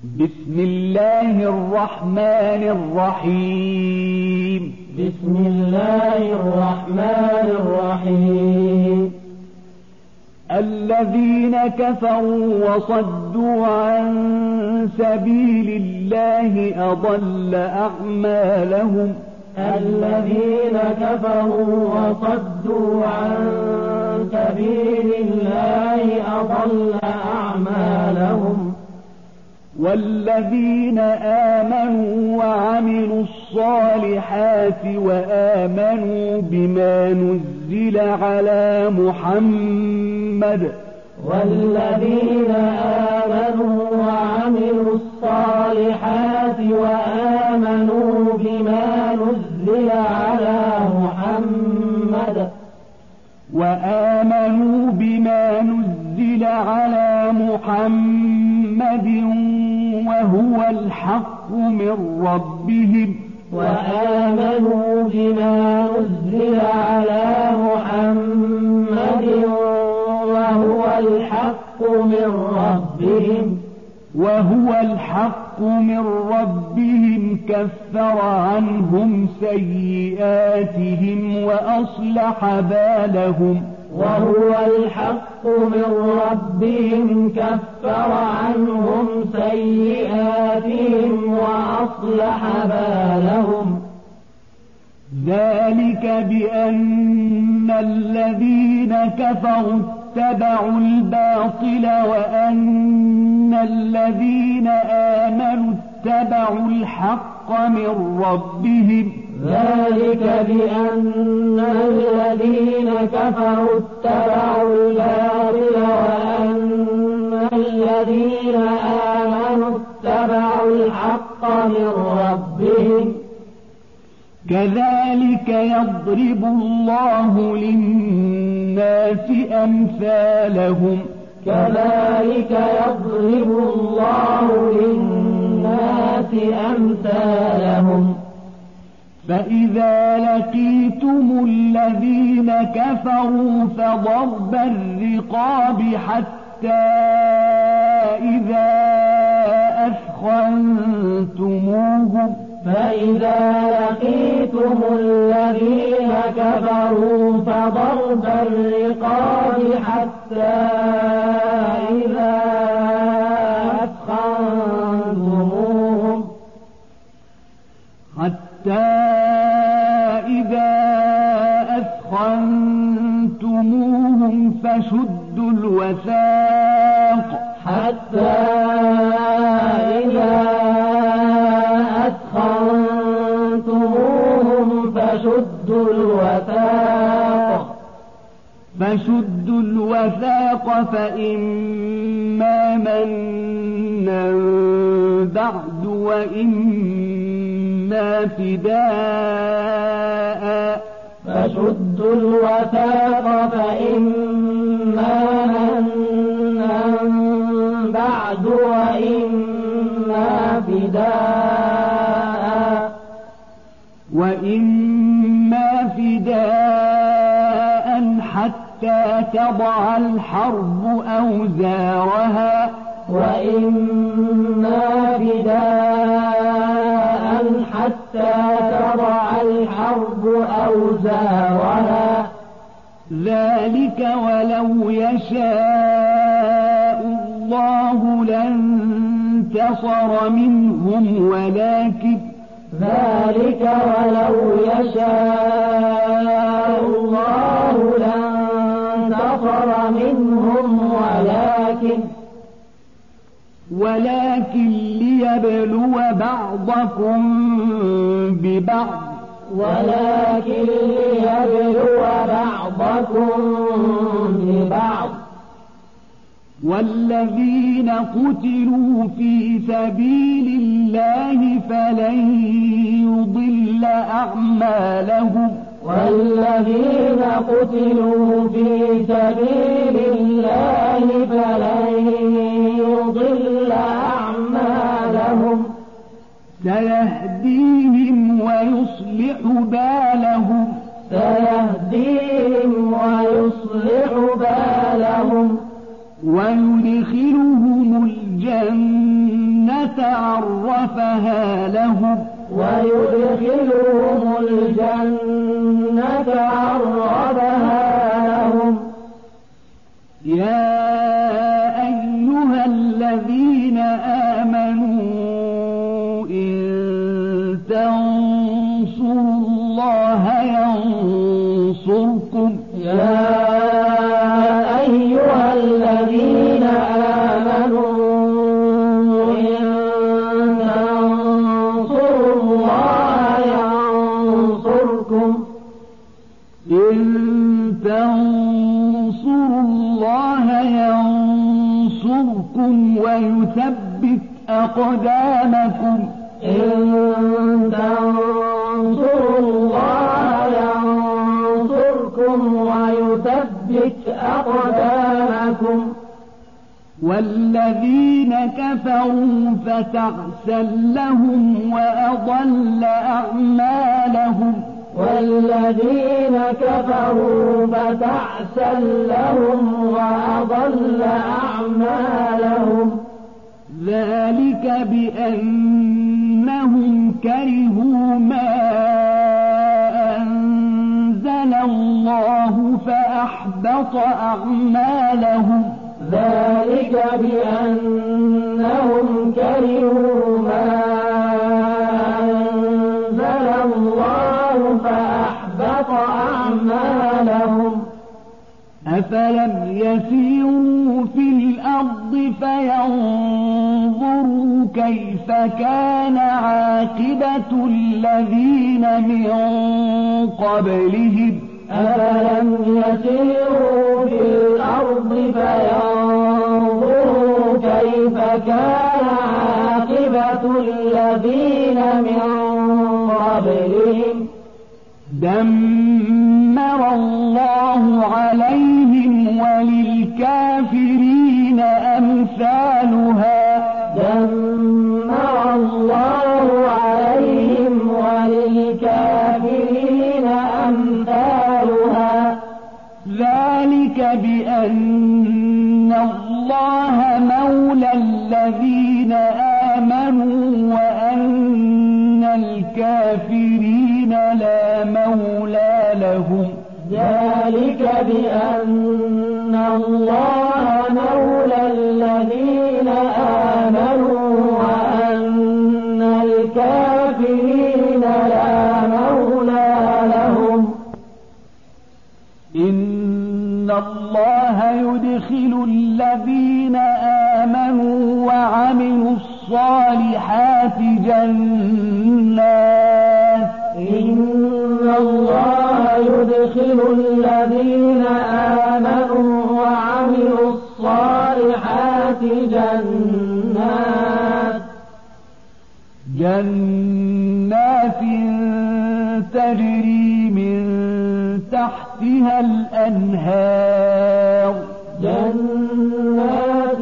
بسم الله الرحمن الرحيم. بسم الله الرحمن الرحيم. الذين كفروا وصدوا عن سبيل الله أضل أعمالهم. الذين كفروا وصدوا عن سبيل الله أضل أعمالهم. والذين آمنوا وعملوا الصالحات وآمنوا بما نزل على محمد. والذين آمنوا وعملوا الصالحات وآمنوا بما نزل على محمد. وآمنوا بما نزل على محمد وهو الحق من ربهم. وآمنوا بما نزل على محمد وهو الحق من ربهم. وهو الحق من ربهم كفر عنهم سيئاتهم وأصلح بالهم. وهو الحق من ربهم كفر عنهم سيئاتهم وأصلح بالهم. ذلك بأن الذين كفروا اتبعوا الباطل وأن الذين آمنوا اتبعوا الحق من ربهم. ذلك بأن الذين كفروا اتبعوا الباطل وأن الذين آمنوا اتبعوا الحق من ربهم. كذلك يضرب الله للناس أمثالهم. كذلك يضرب الله للناس أمثالهم. فإذا لقيتم الذين كفروا فضرب الرقاب حتى إذا أثخنتموهم. فإذا لقيتم الذين كفروا فضرب الرقاب حتى إذا أثخنتموهم. فشدوا الوثاق. حتى إذا أثخنتموهم فشدوا الوثاق فإما منا بعد وإما فداء. فشدوا الوثاق فإما منا بعد وإما فداء. وإما فداء حتى تضع الحرب أوزارها. وإما فداء حتى تضع الحرب أوزارها. ذلك ولو يشاء الله لانتصر منهم ولكن ذلك ولو يشاء الله لانتصر منهم ولكن ليبلو بعضكم ببعض. ولكن ليبلو بعضكم ببعض. والذين قتلوا في سبيل الله فلن يضل أعمالهم. والذين قتلوا في سبيل الله فلن يضل أعمالهم. سيهديهم ويصلح بالهم. سيهديهم ويصلح بالهم. ويدخلهم الجنة عرفها لهم ويدخلهم الجنة عرفها لهم يا أيها الذين آمنوا إن تنصروا الله ينصركم يا أيها الذين آمنوا إن تنصروا الله ينصركم إن تنصروا الله ينصركم ويثبت أقدامكم إن تنصروا الله ينصركم ويثبت أقدامكم والذين كفروا فتعسا لهم وأضل أعمالهم والذين كفروا فتعسا لهم وأضل أعمالهم ذلك بأنهم كرهوا ما أنزل الله فأحبط أعمالهم ذلك بأنهم كرهوا ما أنزل الله فأحبط أعمالهم أفلم يسيروا في الأرض فينظروا كيف كان عاقبة الذين من قبلهم أفلم يسيروا في الأرض فينظروا كيف كان عاقبة الذين من قبلهم دمر الله عليهم وللكافرين أمثالها دمر الله عليهم وللكافرين أمثالها ذلك بأن الله مولى الذين آمنوا وأن الكافرين لا مولى لهم ذلك بأن الله مولى الذين آمنوا وأن الكافرين لا مولى لهم إن الله يدخل الذين آمنوا وعملوا الصالحات جنات إن الله يدخل الذين آمنوا وعملوا الصالحات جنات تجري من تحتها الأنهار جنات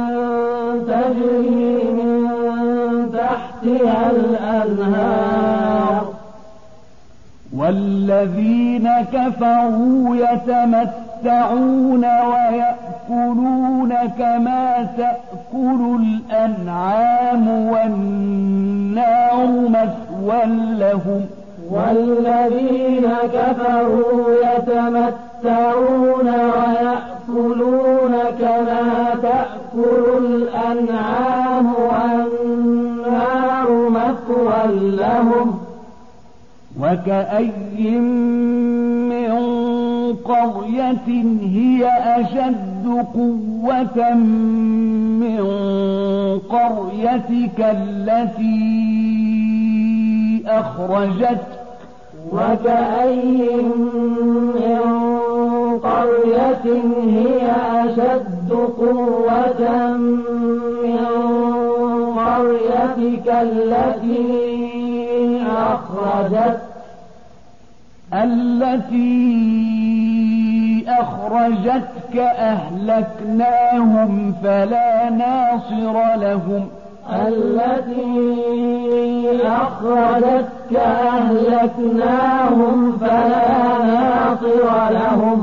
تجري من تحتها الأنهار والذين كفروا يتمتعون ويأكلون كما تأكل الأنعام والنار مثوى لهم والذين كفروا يتمتعون ويأكلون كما تأكل الأنعام والنار مثوى لهم وكأي من قرية هي أشد قوة من قريتك التي أخرجتك وكأي من قرية هي أشد قوة من قريتك التي أخرجتك أهلكناهم فلا ناصر لهم التي أخرجتك أهلكناهم فلا ناصر لهم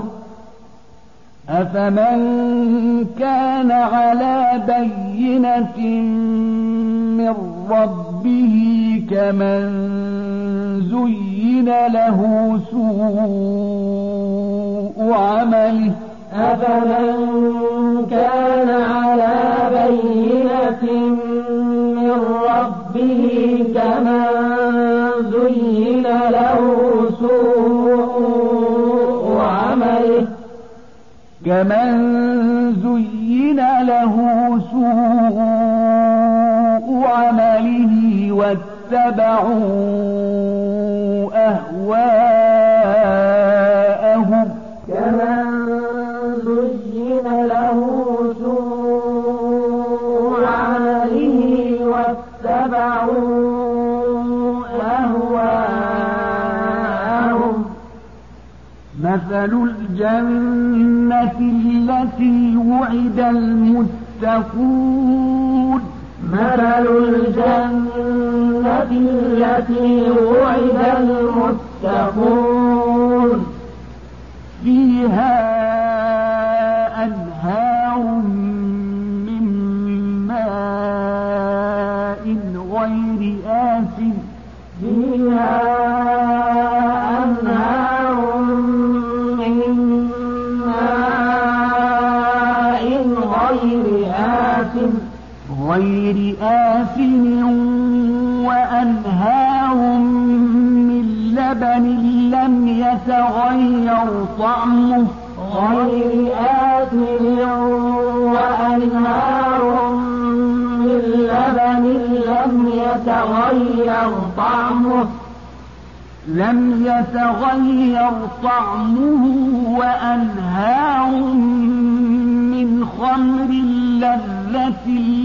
أفمن كان على بينة من ربه كمن زين له سوء عمله أفمن كان على بينة من ربه كمن زين له سوء عمله واتبعوا أهواءهم كمن زين له سوء عمله واتبعوا أهواءهم مثل الجنة التي وعد المتقون فيها أنهار من ماء غير آسن وأنهار من لبن لم يتغير طعمه وأنهار من خمر لذة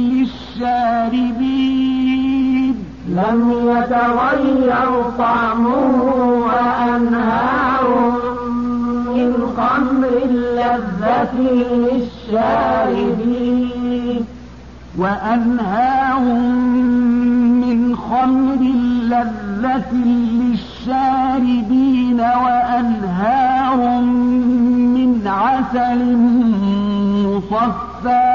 للشاربين وأنهار من خمر لذة للشاربين وأنهار من عسل مصفى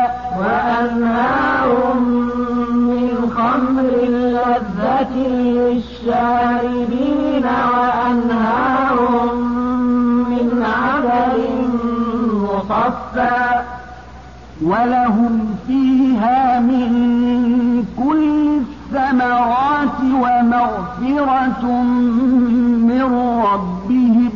ولهم فيها من كل الثمرات ومغفرة من ربهم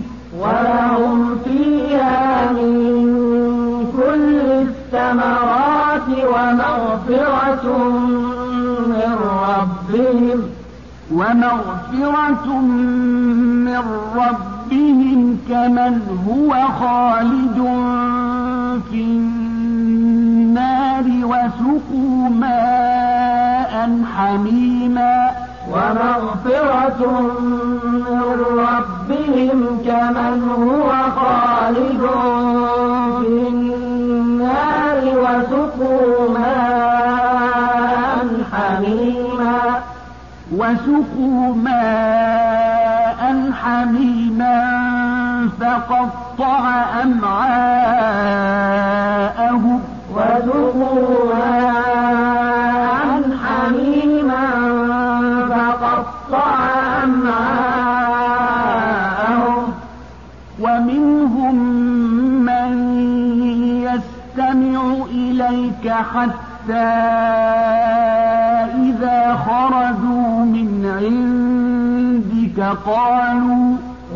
كمن هو خالد في النار وسقوا ماء حميما فقطع أمعاءهم ومنهم من يستمع إليك حتى إذا خرجوا من عندك قالوا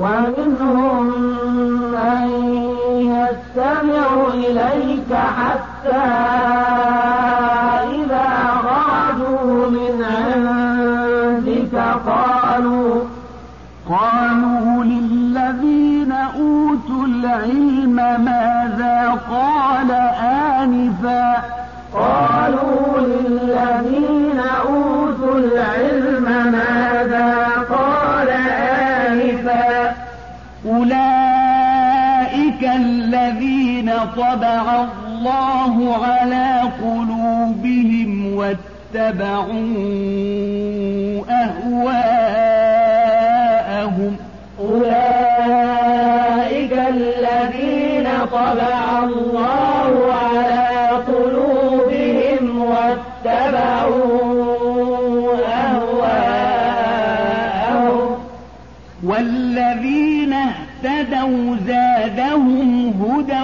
للذين أوتوا العلم ماذا قال آنفا أولئك الذين طبع الله على قلوبهم واتبعوا أهواءهم اهتدوا زادهم هدى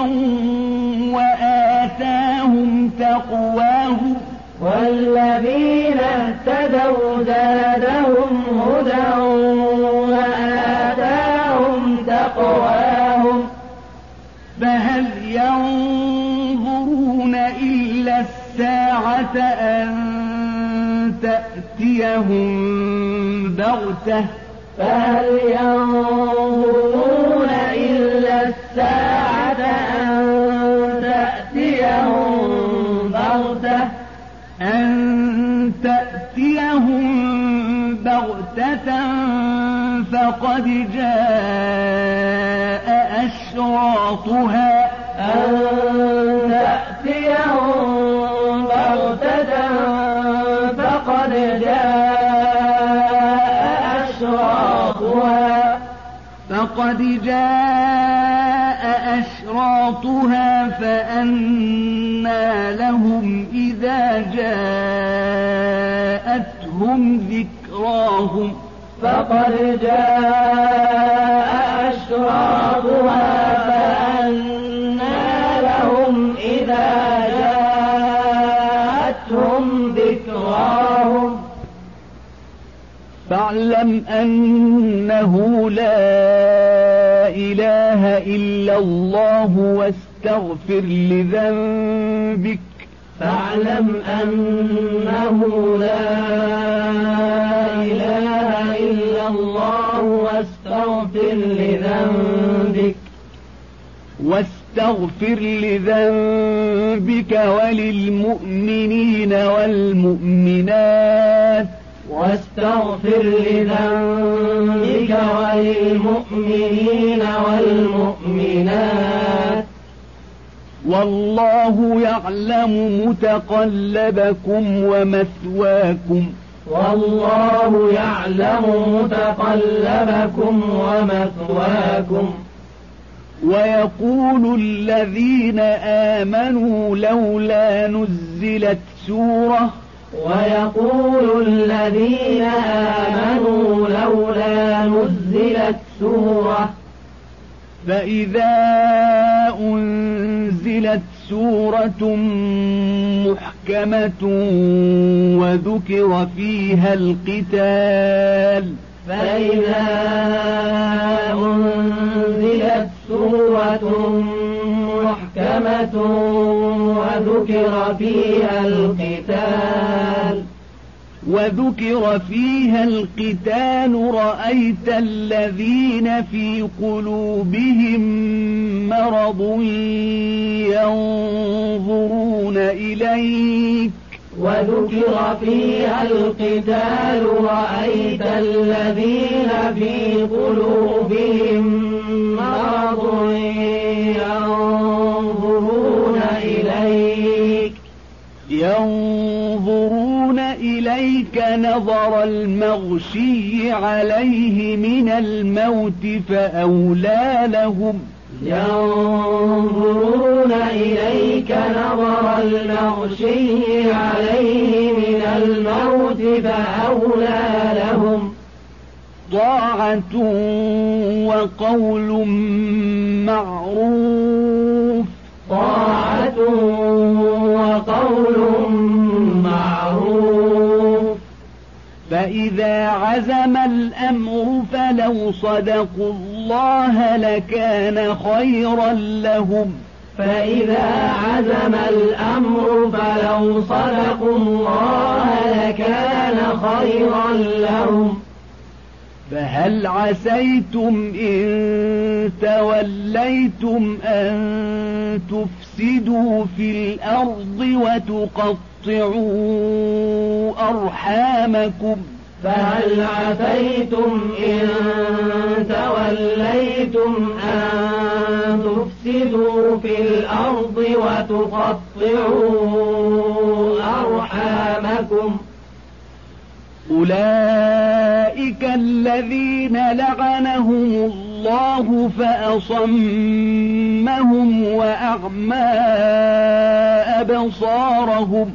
وآتاهم تقواهم والذين اهتدوا زادهم هدى وآتاهم تقواهم فهل ينظرون إلا الساعة أن تأتيهم بغتة فهل ينظرون إلا الساعة أن تأتيهم بغتة فقد جاء أشراطها فقد جاء أشراطها فأنى لهم إذا جاءتهم ذكراهم فقد جاء أشراطها فأنى لهم إذا جاءتهم ذكراهم فاعلم أنه لا إله إلا الله واستغفر لذنبك فاعلم أنه لا إله إلا الله واستغفر لذنبك وللمؤمنين والمؤمنات واستغفر لذنبك وللمؤمنين والمؤمنات والله يعلم متقلبكم ومثواكم والله يعلم متقلبكم ومثواكم ويقول الذين آمنوا لولا نزلت سورة فإذا أنزلت سورة محكمة وذكر فيها القتال وذكر فيها القتال رأيت الذين في قلوبهم مرض ينظرون إليك ينظرون إليك نظر المغشي عليه من الموت فأولى لهم طاعة وقول معروف فإذا عزم الأمر فلو صدقوا الله لكان خيرا لهم فهل عسيتم إن توليتم أن تفسدوا في الأرض وتقطعوا أرحامكم أولئك الذين لعنهم الله فأصمهم وأعمى أبصارهم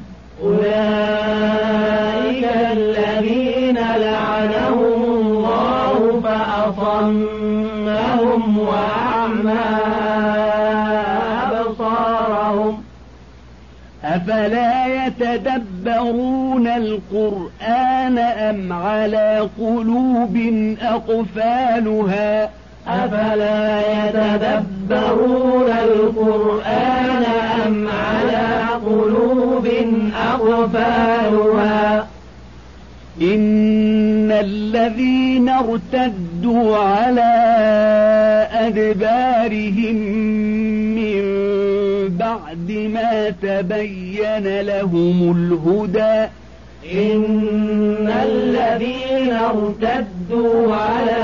أفلا يتدبرون القرآن أم على قلوب أقفالها أفلا يتدبرون القرآن أم على قلوب أقفالها إن الذين ارتدوا على أدبارهم من بعد ما تبين لهم الهدى إن الذين ارتدوا على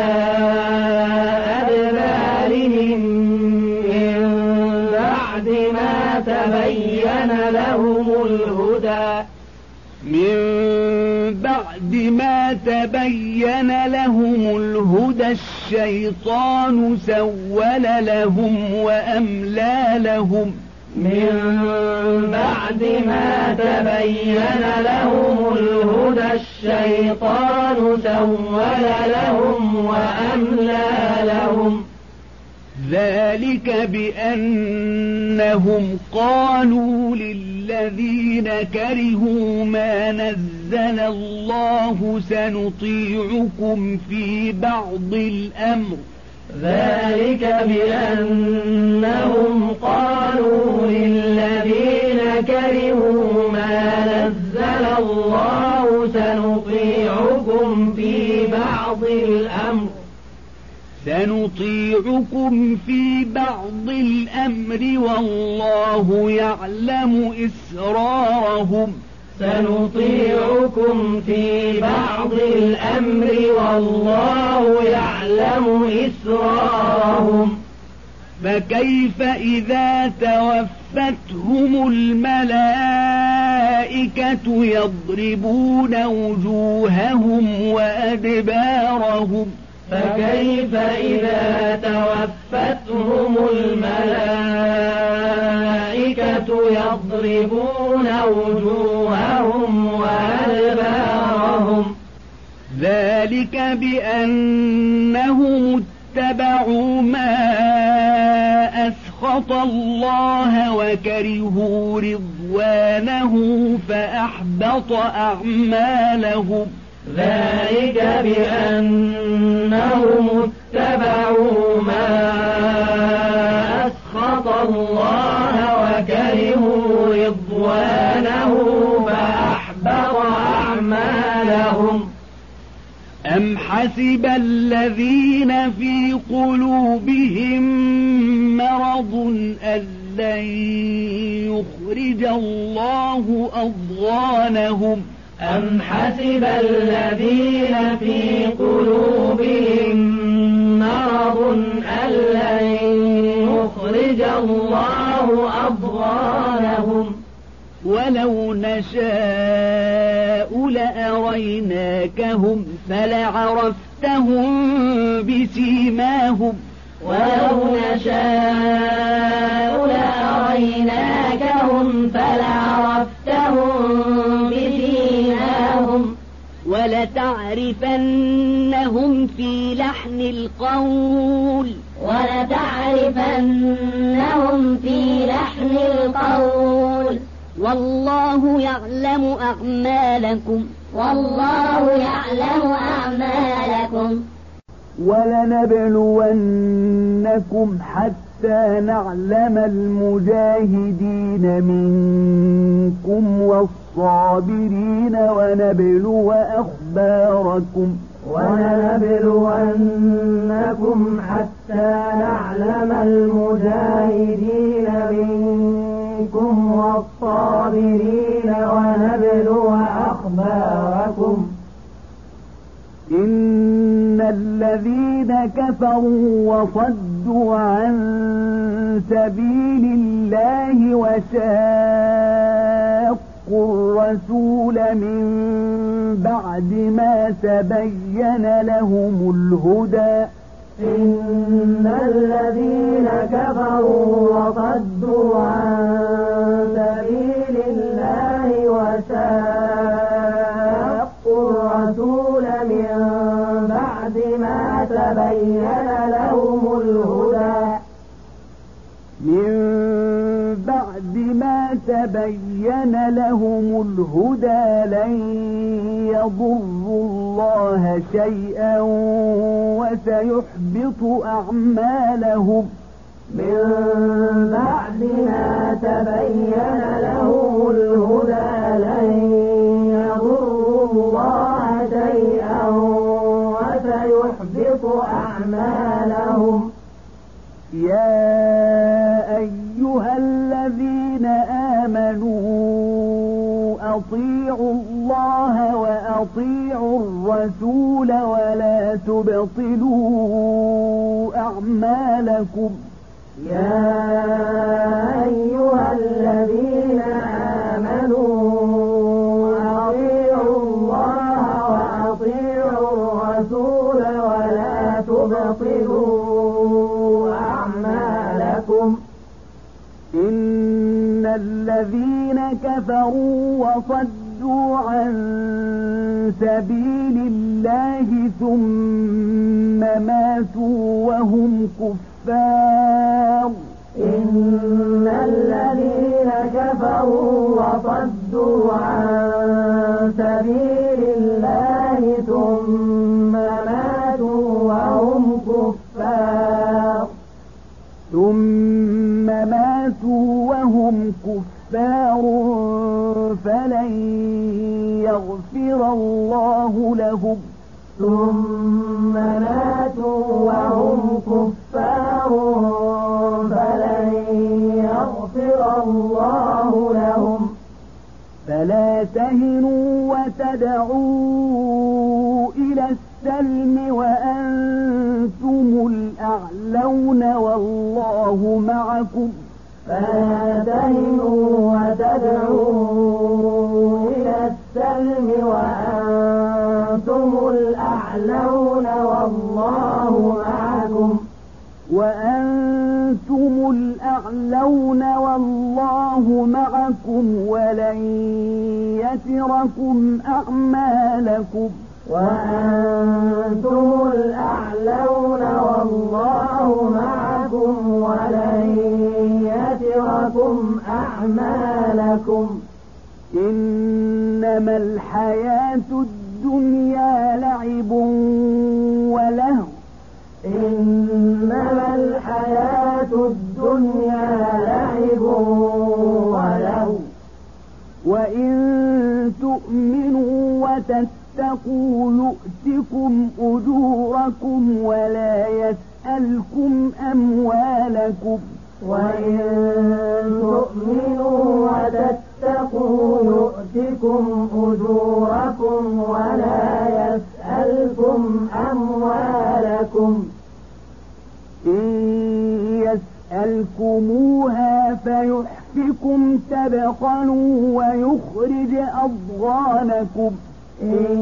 أدبارهم من بعد ما تبين لهم الهدى الشيطان سول لهم وأملى لهم من بعد ما تبين لهم الهدى الشيطان سول لهم وأملى لهم ذلك بأنهم قالوا للذين كرهوا ما نزل الله سنطيعكم في بعض الأمر ذلك بأنهم قالوا للذين كرهوا ما نزل الله سنطيعكم في بعض الأمر والله يعلم إسرارهم فكيف إذا توفتهم الملائكة يضربون وجوههم وأدبارهم ذلك بأنهم اتبعوا ما أسخط الله وكرهوا رضوانه فأحبط أعمالهم أم حسب الذين في قلوبهم مرض أن لن يخرج الله أضغانهم أم حسب الذين في قلوبهم مرض أن لن يخرج الله أضغانهم ولو نشاء لأريناكهم فلعرفتهم بسيماهم ولتعرفنهم في لحن القول والله يعلم أعمالكم ولنبلونكم حتى نعلم المجاهدين منكم والصابرين ونبلو أخباركم إن الذين كفروا وصدوا عن سبيل الله وشاقوا الرسول من بعد ما تبين لهم الهدى من بعد ما تبين لهم الهدى لن يضروا الله شيئا وسيحبط أعمالهم. من بعد ما تبين لهم الهدى لن يضروا الله شيئا وسيحبط أعمالهم. يا أيها الذين آمنوا أطيعوا الله وأطيعوا الرسول ولا تبطلوا أعمالكم. يا أيها الذين آمنوا أطيعوا الله وأطيعوا الرسول ولا تبطلوا أعمالكم. إن الذين كفروا وصدوا عن سبيل الله ثم ماتوا وهم كفار. إن الذين كفروا وصدوا عن سبيل الله ثم ماتوا وهم كفار فلن يغفر الله لهم. ثم ماتوا وهم كفار فلن يغفر الله لهم. فلا تهنوا وتدعوا إلى السلم وأنتم الأعلون والله معكم. فلا تهنوا وتدعوا إلى السلم وأنتم الأعلون والله معكم. وأنتم الأعلون والله معكم ولن يتركم أعمالكم. وأنتم الأعلون والله معكم ولن يتركم أعمالكم. إنما الحياة الدنيا لعب ولهو. إنما الحياة الدنيا لعب ولهو. وإن تؤمنوا وتتقوا يؤتكم أجوركم ولا يسألكم أموالكم. وإن تؤمنوا وتتقوا يؤتكم أجوركم ولا يسألكم أموالكم. إن يسألكموها فيحفكم تبخلوا ويخرج أضغانكم. إن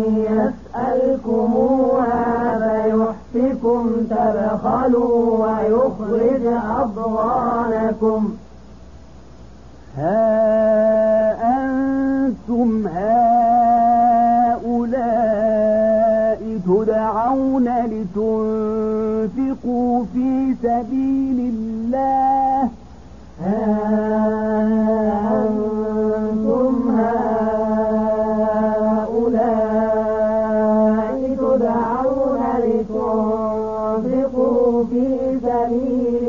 يسألكموها فيحفكم تبخلوا ويخرج أضغانكم. ها أنتم هؤلاء تدعون لتنفقوا في سبيل الله. أنتم هؤلاء تدعون لتنفقوا في سبيل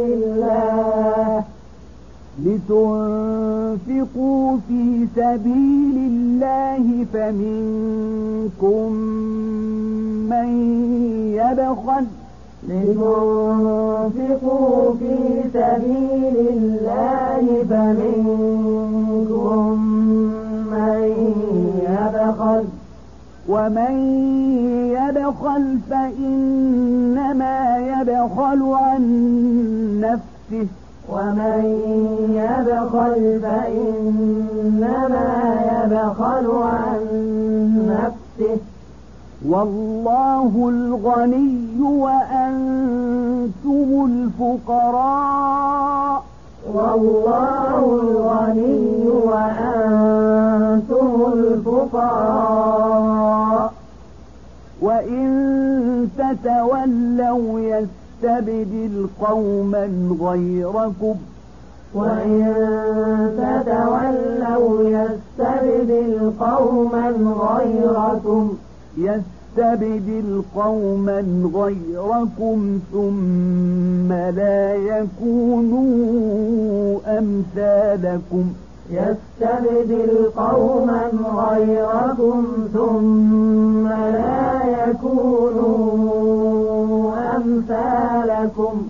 الله فمنكم من يبخل. لتنفقوا في سبيل الله فمنكم من يبخل. ومن يبخل فإنما يبخل عن نفسه. ومن يبخل فإنما يبخل عن نفسه. والله الغني وأنتم الفقراء. والله الغني وأنتم الفقراء. وإن تتولوا يستبدل قوما غيركم وإن تتولوا يستبدل قوما غيركم ثم لا يكونوا أمثالكم يستبدل قوما غيركم ثم لا يكونوا أمثالكم